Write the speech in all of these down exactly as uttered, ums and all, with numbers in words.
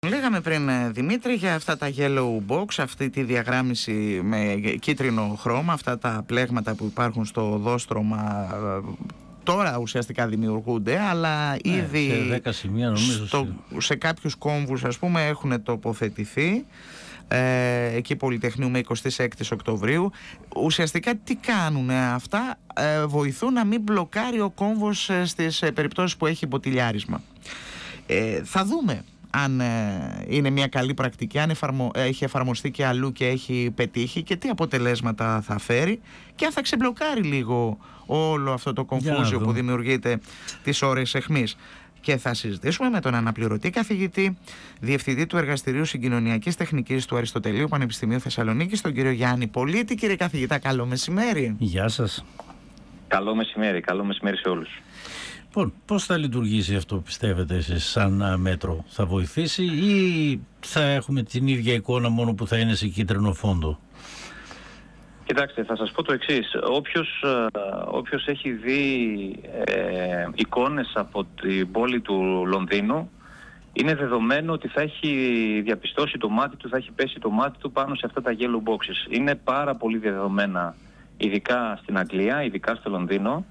Λέγαμε πριν, Δημήτρη, για αυτά τα yellow box, αυτή τη διαγράμμιση με κίτρινο χρώμα, αυτά τα πλέγματα που υπάρχουν στο οδόστρωμα τώρα ουσιαστικά δημιουργούνται, αλλά ναι, ήδη σε δέκα σημεία νομίζω στο, σε κάποιους κόμβους, ας πούμε, έχουν τοποθετηθεί ε, εκεί Πολυτεχνείου με εικοστή έκτη Οκτωβρίου. Ουσιαστικά τι κάνουν αυτά? Ε, βοηθούν να μην μπλοκάρει ο κόμβος ε, στις ε, περιπτώσεις που έχει μποτιλιάρισμα. Ε, θα δούμε αν ε, είναι μια καλή πρακτική, αν εφαρμο, έχει εφαρμοστεί και αλλού και έχει πετύχει και τι αποτελέσματα θα φέρει και αν θα ξεμπλοκάρει λίγο όλο αυτό το κομφούζιο που δημιουργείται τις ώρες αιχμής. Και θα συζητήσουμε με τον αναπληρωτή καθηγητή, διευθυντή του Εργαστηρίου Συγκοινωνιακής Τεχνικής του Αριστοτελείου Πανεπιστημίου Θεσσαλονίκης, τον κύριο Γιάννη Πολίτη. Κύριε καθηγητά, καλό μεσημέρι. Γεια σας. Καλό μεσημέρι, καλό μεσημέρι σε όλους. Λοιπόν, πώς θα λειτουργήσει αυτό, πιστεύετε εσείς, σαν μέτρο? Θα βοηθήσει ή θα έχουμε την ίδια εικόνα μόνο που θα είναι σε κίτρινο φόντο? Κοιτάξτε, θα σας πω το εξής. Όποιος, όποιος έχει δει ε, εικόνες από την πόλη του Λονδίνου, είναι δεδομένο ότι θα έχει διαπιστώσει το μάτι του, θα έχει πέσει το μάτι του πάνω σε αυτά τα yellow boxes. Είναι πάρα πολύ διαδεδομένα, ειδικά στην Αγγλία, ειδικά στο Λονδίνο.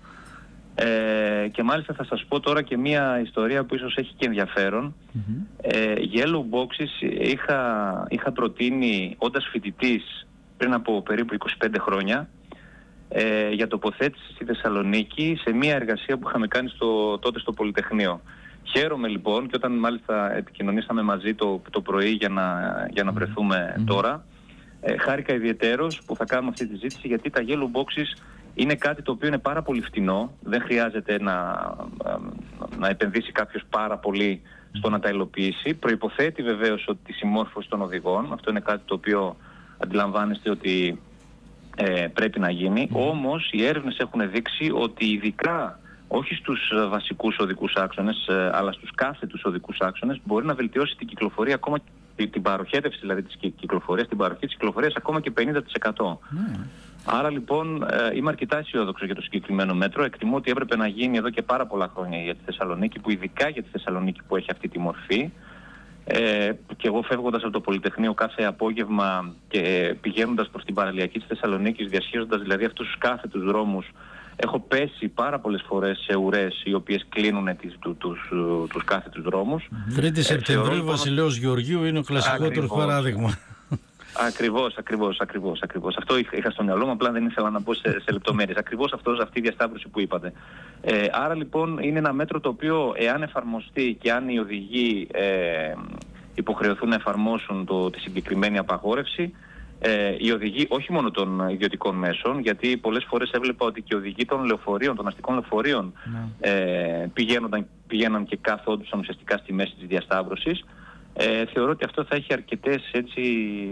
Ε, και μάλιστα θα σας πω τώρα και μία ιστορία που ίσως έχει και ενδιαφέρον. Mm-hmm. ε, Yellow boxes είχα, είχα προτείνει όντας φοιτητής πριν από περίπου είκοσι πέντε χρόνια ε, για τοποθέτηση στη Θεσσαλονίκη σε μία εργασία που είχαμε κάνει στο, τότε στο Πολυτεχνείο. Χαίρομαι λοιπόν, και όταν μάλιστα επικοινωνήσαμε μαζί το, το πρωί για να, για να βρεθούμε mm-hmm. τώρα, ε, χάρηκα ιδιαιτέρως που θα κάνουμε αυτή τη ζήτηση, γιατί τα yellow boxes είναι κάτι το οποίο είναι πάρα πολύ φτηνό. Δεν χρειάζεται να, να επενδύσει κάποιος πάρα πολύ στο να τα υλοποιήσει. Προϋποθέτει βεβαίως ότι τη συμμόρφωση των οδηγών. Αυτό είναι κάτι το οποίο αντιλαμβάνεστε ότι ε, πρέπει να γίνει. Mm. Όμως οι έρευνες έχουν δείξει ότι ειδικά όχι στους βασικούς οδικούς άξονες, ε, αλλά στους κάθετους οδικούς άξονες μπορεί να βελτιώσει την κυκλοφορία, ακόμα την, την παροχέτευση δηλαδή της κυκλοφορίας, την παροχή της κυκλοφορίας ακόμα και πενήντα τοις εκατό. Mm. Άρα λοιπόν ε, είμαι αρκετά αισιόδοξο για το συγκεκριμένο μέτρο. Εκτιμώ ότι έπρεπε να γίνει εδώ και πάρα πολλά χρόνια για τη Θεσσαλονίκη, που ειδικά για τη Θεσσαλονίκη που έχει αυτή τη μορφή. Ε, και εγώ φεύγοντας από το Πολυτεχνείο κάθε απόγευμα και πηγαίνοντας προς την παραλιακή της Θεσσαλονίκης, διασχίζοντας δηλαδή αυτούς τους κάθετους δρόμους, έχω πέσει πάρα πολλές φορές σε ουρές οι οποίες κλείνουν τις, του, τους, τους κάθετους δρόμους. Τρίτη Σεπτεμβρίου, Βασιλέως Γεωργίου είναι ο κλασικότερος παράδειγμα. Ακριβώς, ακριβώς, ακριβώς, ακριβώς. Αυτό είχα στο μυαλό μου, απλά δεν ήθελα να μπω σε, σε λεπτομέρειες. Ακριβώς αυτό, αυτή η διασταύρωση που είπατε. Ε, άρα λοιπόν είναι ένα μέτρο το οποίο, εάν εφαρμοστεί και αν οι οδηγοί ε, υποχρεωθούν να εφαρμόσουν το, τη συγκεκριμένη απαγόρευση, ε, οι οδηγοί όχι μόνο των ιδιωτικών μέσων, γιατί πολλές φορές έβλεπα ότι και οι οδηγοί των λεωφορείων, των αστικών λεωφορείων, ναι. ε, πηγαίναν και καθόντουσαν ουσιαστικά στη μέση της διασταύρωσης. Ε, θεωρώ ότι αυτό θα έχει αρκετές έτσι,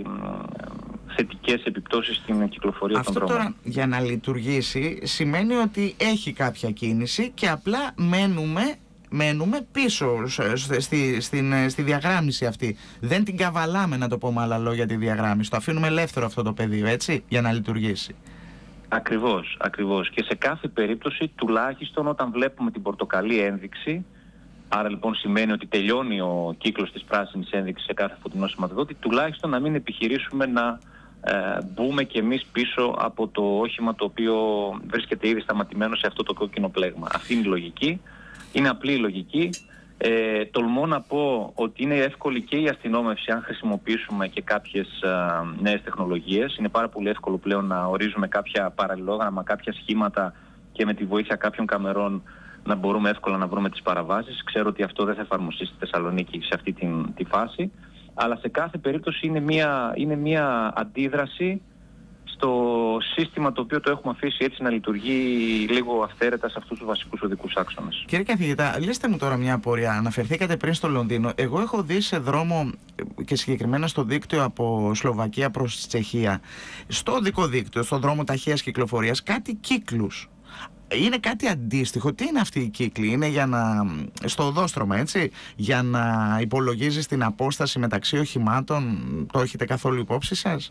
θετικές επιπτώσεις στην κυκλοφορία αυτό των δρόμων. Αυτό τώρα για να λειτουργήσει σημαίνει ότι έχει κάποια κίνηση και απλά μένουμε, μένουμε πίσω στη, στη, στη διαγράμμιση αυτή. Δεν την καβαλάμε, να το πω με άλλα λόγια, τη διαγράμμιση. Το αφήνουμε ελεύθερο αυτό το πεδίο, έτσι, για να λειτουργήσει. Ακριβώς, ακριβώς. Και σε κάθε περίπτωση, τουλάχιστον όταν βλέπουμε την πορτοκαλί ένδειξη, άρα λοιπόν σημαίνει ότι τελειώνει ο κύκλος της πράσινης ένδειξης σε κάθε φωτεινό σηματοδότη, τουλάχιστον να μην επιχειρήσουμε να ε, μπούμε κι εμείς πίσω από το όχημα το οποίο βρίσκεται ήδη σταματημένο σε αυτό το κόκκινο πλέγμα. Αυτή είναι η λογική, είναι απλή η λογική. Ε, τολμώ να πω ότι είναι εύκολη και η αστυνόμευση αν χρησιμοποιήσουμε και κάποιες α, νέες τεχνολογίες. Είναι πάρα πολύ εύκολο πλέον να ορίζουμε κάποια παραλληλόγραμμα, κάποια σχήματα και με τη βοήθεια κάποιων καμερών να μπορούμε εύκολα να βρούμε τις παραβάσεις. Ξέρω ότι αυτό δεν θα εφαρμοστεί στη Θεσσαλονίκη σε αυτή την, τη φάση, αλλά σε κάθε περίπτωση είναι μια, είναι μια αντίδραση στο σύστημα το οποίο το έχουμε αφήσει έτσι να λειτουργεί λίγο αυθαίρετα σε αυτούς τους βασικούς οδικούς άξονες. Κύριε καθηγητά, λύστε μου τώρα μια απορία. Αναφερθήκατε πριν στο Λονδίνο. Εγώ έχω δει σε δρόμο και συγκεκριμένα στο δίκτυο από Σλοβακία προς Τσεχία, στο οδικό δίκτυο, στον δρόμο ταχείας κυκλοφορίας, κάτι κύκλους. Είναι κάτι αντίστοιχο? Τι είναι αυτή η κύκλη? Είναι για να, στο οδόστρωμα, έτσι, για να υπολογίζεις την απόσταση μεταξύ οχημάτων? Το έχετε καθόλου υπόψη σας?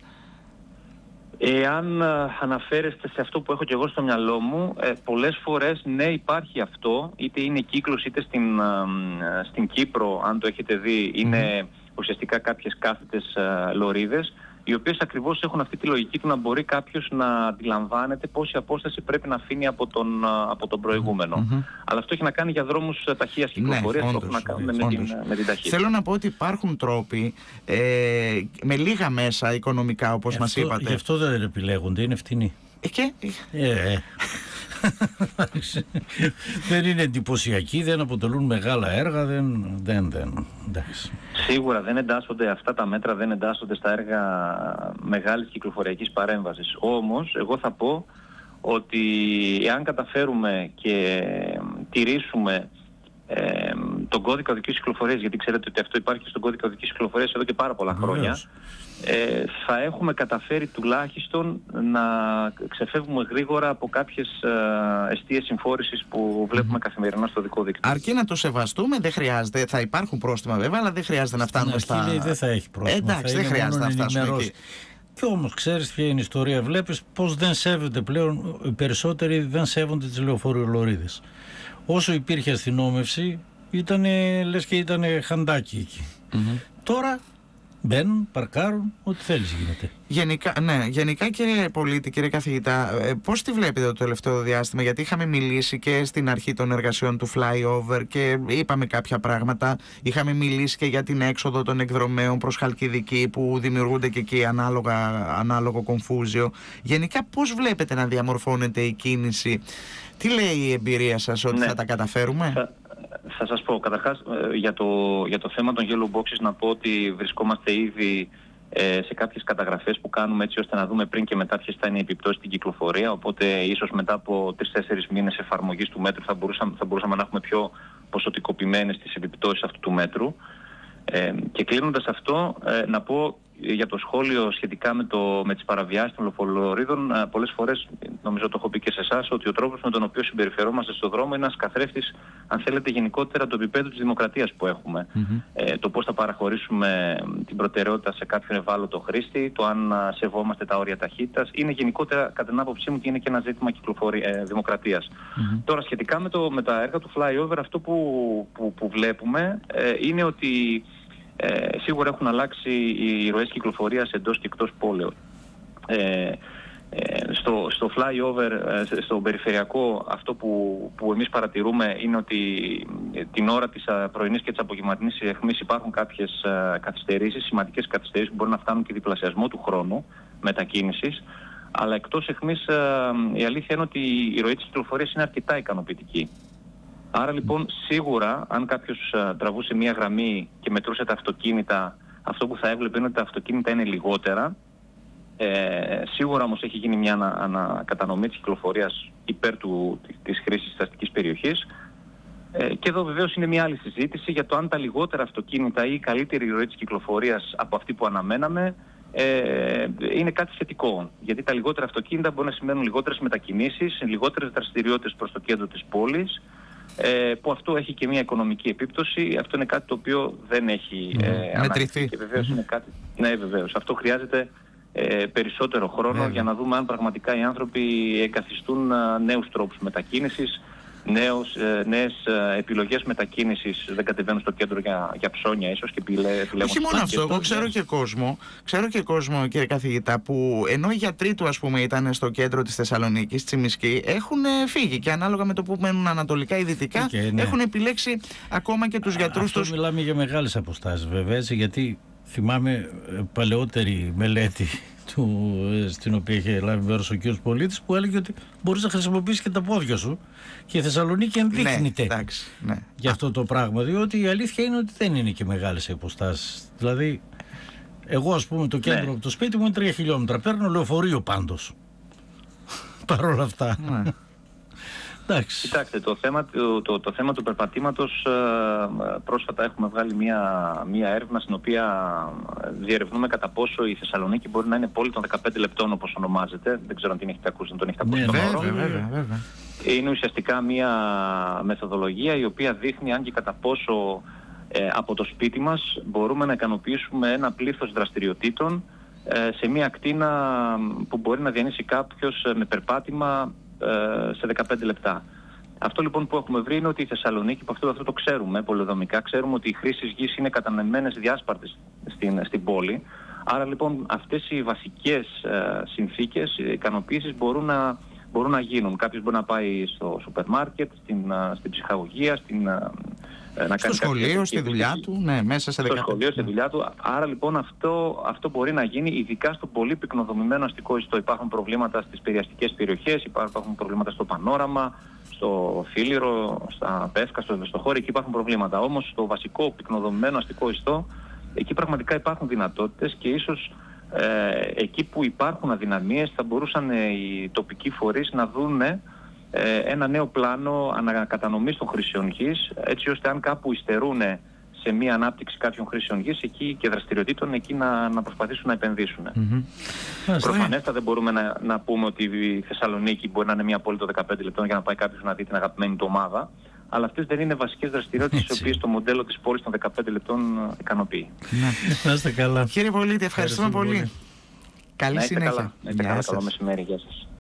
Εάν αναφέρεστε σε αυτό που έχω και εγώ στο μυαλό μου, ε, πολλές φορές ναι, υπάρχει αυτό, είτε είναι κύκλος είτε στην, στην Κύπρο, αν το έχετε δει, είναι ουσιαστικά κάποιες κάθετες ε, λωρίδες, οι οποίες ακριβώς έχουν αυτή τη λογική του να μπορεί κάποιος να αντιλαμβάνεται πόση απόσταση πρέπει να αφήνει από τον, από τον προηγούμενο. Mm-hmm. Αλλά αυτό έχει να κάνει για δρόμους ταχείας κυκλοφορίας, ναι, που έχουν να κάνουν με την, με την ταχύτητα. Θέλω να πω ότι υπάρχουν τρόποι ε, με λίγα μέσα οικονομικά, όπως ε, μας αυτό, είπατε. Γι' αυτό δεν επιλέγονται, είναι φτηνοί. Ε, και... ε, ε. Δεν είναι εντυπωσιακοί, δεν αποτελούν μεγάλα έργα, δεν, δεν, δεν. Εντάξει. Σίγουρα δεν εντάσσονται αυτά τα μέτρα, δεν εντάσσονται στα έργα μεγάλης κυκλοφοριακής παρέμβασης. Όμως, εγώ θα πω ότι εάν καταφέρουμε και τηρήσουμε ε, τον κώδικα οδικής κυκλοφορίας, γιατί ξέρετε ότι αυτό υπάρχει στον κώδικα οδικής κυκλοφορίας εδώ και πάρα πολλά χρόνια, ε, θα έχουμε καταφέρει τουλάχιστον να ξεφεύγουμε γρήγορα από κάποιες ε, εστίες συμφόρησης που βλέπουμε mm. καθημερινά στο δικό δίκτυο. Αρκεί να το σεβαστούμε, δεν χρειάζεται, θα υπάρχουν πρόστιμα βέβαια, αλλά δεν χρειάζεται να φτάνουμε στα... Λέει, δεν θα έχει πρόστιμα. Εντάξει, δεν χρειάζεται να φτάσουμε εκεί. Και όμως ξέρεις ποια είναι η ιστορία, βλέπεις πως δεν σέβεται πλέον, οι περισσότεροι δεν σέβονται τις λεωφορειολωρίδες. Όσο υπήρχε αστυνόμευση, ήτανε, λες και ήταν χαντάκι εκεί. Mm-hmm. Τώρα μπαίνουν, παρκάρουν, ό,τι θέλεις γίνεται. Γενικά, ναι, γενικά κύριε Πολίτη, κύριε καθηγητά, πώς τη βλέπετε το τελευταίο διάστημα? Γιατί είχαμε μιλήσει και στην αρχή των εργασιών του flyover και είπαμε κάποια πράγματα. Είχαμε μιλήσει και για την έξοδο των εκδρομέων προς Χαλκιδική που δημιουργούνται και εκεί ανάλογα, ανάλογο κομφούζιο. Γενικά πώς βλέπετε να διαμορφώνεται η κίνηση? Τι λέει η εμπειρία σας, ότι ναι. θα τα καταφέρουμε? Θα, θα σας πω, καταρχάς για το, για το θέμα των yellow boxes να πω ότι βρισκόμαστε ήδη ε, σε κάποιες καταγραφές που κάνουμε έτσι ώστε να δούμε πριν και μετά ποιες θα είναι οι επιπτώσεις στην κυκλοφορία, οπότε ίσως μετά από τρεις τέσσερις μήνες εφαρμογής του μέτρου θα μπορούσαμε, θα μπορούσαμε να έχουμε πιο ποσοτικοποιημένες τις επιπτώσεις αυτού του μέτρου. Ε, και κλείνοντας αυτό, ε, να πω για το σχόλιο σχετικά με, το, με τις παραβιάσεις των λεωφορειολωρίδων, ε, πολλές φορές, νομίζω το έχω πει και σε εσάς, ότι ο τρόπος με τον οποίο συμπεριφερόμαστε στον δρόμο είναι ένας καθρέφτης, αν θέλετε, γενικότερα το επίπεδο της δημοκρατίας που έχουμε. Mm-hmm. Ε, το πώς θα παραχωρήσουμε την προτεραιότητα σε κάποιον ευάλωτο χρήστη, το αν σεβόμαστε τα όρια ταχύτητας, είναι γενικότερα, κατά την άποψή μου, και είναι και ένα ζήτημα κυκλοφορία, ε, δημοκρατίας. Mm-hmm. Τώρα, σχετικά με, το, με τα έργα του flyover, αυτό που, που, που βλέπουμε ε, είναι ότι Ε, σίγουρα έχουν αλλάξει οι ροές κυκλοφορίας εντός και εκτός πόλεων. Ε, ε, στο, στο flyover, ε, στο περιφερειακό, αυτό που, που εμείς παρατηρούμε είναι ότι την ώρα της πρωινής και της απογευματινής αιχμής υπάρχουν κάποιες ε, καθυστερήσεις, σημαντικές καθυστερήσεις που μπορεί να φτάνουν και διπλασιασμό του χρόνου μετακίνησης. Αλλά εκτός αιχμής ε, η αλήθεια είναι ότι η ροή της κυκλοφορίας είναι αρκετά ικανοποιητική. Άρα λοιπόν σίγουρα αν κάποιος uh, τραβούσε μία γραμμή και μετρούσε τα αυτοκίνητα, αυτό που θα έβλεπε είναι ότι τα αυτοκίνητα είναι λιγότερα. Ε, σίγουρα όμως έχει γίνει μια ανα, ανακατανομή της κυκλοφορίας υπέρ του, της χρήσης της αστικής περιοχής. Ε, και εδώ βεβαίως είναι μια άλλη συζήτηση για το αν τα λιγότερα αυτοκίνητα ή η καλύτερη ροή της κυκλοφορίας από αυτή που αναμέναμε ε, είναι κάτι θετικό. Γιατί τα λιγότερα αυτοκίνητα μπορεί να σημαίνουν λιγότερες μετακινήσεις, λιγότερες δραστηριότητες προς το κέντρο της πόλης, Ε, που αυτό έχει και μια οικονομική επίπτωση. Αυτό είναι κάτι το οποίο δεν έχει mm. ε, μετρηθεί. Και βεβαίως mm-hmm. είναι κάτι... Ναι, βεβαίως. Αυτό χρειάζεται ε, περισσότερο χρόνο yeah. για να δούμε αν πραγματικά οι άνθρωποι εγκαθιστούν ε, νέους τρόπους μετακίνησης, νέους, ε, νέες ε, επιλογές μετακίνησης, δεν κατεβαίνουν στο κέντρο για, για ψώνια ίσως και επιλέγουν. Όχι μόνο αυτό, εγώ ξέρω και κόσμο, ξέρω και κόσμο κύριε καθηγητά, που ενώ οι γιατροί του ας πούμε ήταν στο κέντρο της Θεσσαλονίκης, Τσιμισκή, έχουν φύγει και ανάλογα με το που μένουν ανατολικά ή δυτικά okay, ναι. έχουν επιλέξει ακόμα και τους γιατρούς αυτό τους. Μιλάμε για μεγάλες αποστάσεις βέβαια, γιατί θυμάμαι παλαιότερη μελέτη του, στην οποία είχε λάβει μέρος ο κ. Πολίτης, που έλεγε ότι μπορείς να χρησιμοποιήσεις και τα πόδια σου και η Θεσσαλονίκη ενδείχνεται ναι, εντάξει, ναι. για αυτό το πράγμα, διότι η αλήθεια είναι ότι δεν είναι και μεγάλες υποστάσεις. Δηλαδή εγώ ας πούμε το κέντρο ναι. από το σπίτι μου είναι τρία χιλιόμετρα, παίρνω λεωφορείο πάντως παρ' όλα αυτά. Ναι. Εντάξει. Κοιτάξτε, το θέμα, το, το, το θέμα του περπατήματος, ε, πρόσφατα έχουμε βγάλει μια, μια έρευνα στην οποία διερευνούμε κατά πόσο η Θεσσαλονίκη μπορεί να είναι πόλη των δεκαπέντε λεπτών όπως ονομάζεται. Δεν ξέρω αν την έχετε ακούσει, αν τον έχετε ακούσει ναι, τον βέβαια, όρο. βέβαια, βέβαια. Είναι ουσιαστικά μια μεθοδολογία η οποία δείχνει αν και κατά πόσο ε, από το σπίτι μας μπορούμε να ικανοποιήσουμε ένα πλήθος δραστηριοτήτων ε, σε μια ακτίνα που μπορεί να διανύσει κάποιος με περπάτημα σε δεκαπέντε λεπτά. Αυτό λοιπόν που έχουμε βρει είναι ότι η Θεσσαλονίκη, που αυτό, αυτό το ξέρουμε πολεοδομικά, ξέρουμε ότι οι χρήσεις γης είναι κατανεμμένες διάσπαρτες στην, στην πόλη. Άρα λοιπόν αυτές οι βασικές ε, συνθήκες, οι ικανοποίησεις μπορούν να, μπορούν να γίνουν. Κάποιος μπορεί να πάει στο σούπερ μάρκετ, στην, στην ψυχαγωγία, στην, να στο σχολείο, στη δουλειά του, ναι, μέσα σε δεκαπέντε. Στο σχολείο, στη δουλειά του. Άρα λοιπόν αυτό, αυτό μπορεί να γίνει, ειδικά στο πολύ πυκνοδομημένο αστικό ιστό. Υπάρχουν προβλήματα στις περιαστικές περιοχές, υπάρχουν προβλήματα στο Πανόραμα, στο Φίλιρο, στα Πεύκα, στο Βεστοχώρι, εκεί υπάρχουν προβλήματα. Όμως στο βασικό πυκνοδομημένο αστικό ιστό, εκεί πραγματικά υπάρχουν δυνατότητες και ίσως ε, εκεί που υπάρχουν αδυναμίες θα μπορούσαν ε, οι τοπικοί φορείς να δουν ε, ένα νέο πλάνο ανακατανομής των χρήσεων γης, έτσι ώστε αν κάπου υστερούν σε μία ανάπτυξη κάποιων χρήσεων γης εκεί και δραστηριοτήτων, εκεί να, να προσπαθήσουν να επενδύσουν. Mm-hmm. Προφανέστα δεν μπορούμε να, να πούμε ότι η Θεσσαλονίκη μπορεί να είναι μία πόλη των δεκαπέντε λεπτών για να πάει κάποιος να δει την αγαπημένη του ομάδα. Αλλά αυτές δεν είναι βασικές δραστηριότητες τις οποίες το μοντέλο της πόλης των δεκαπέντε λεπτών ικανοποιεί. Να είστε καλά. Κύριε Πολίτη, ευχαριστούμε πολύ. πολύ. Καλή να είστε συνέχεια. Καλά. Να είστε καλά. Καλό μεσημέρι. Γεια σας.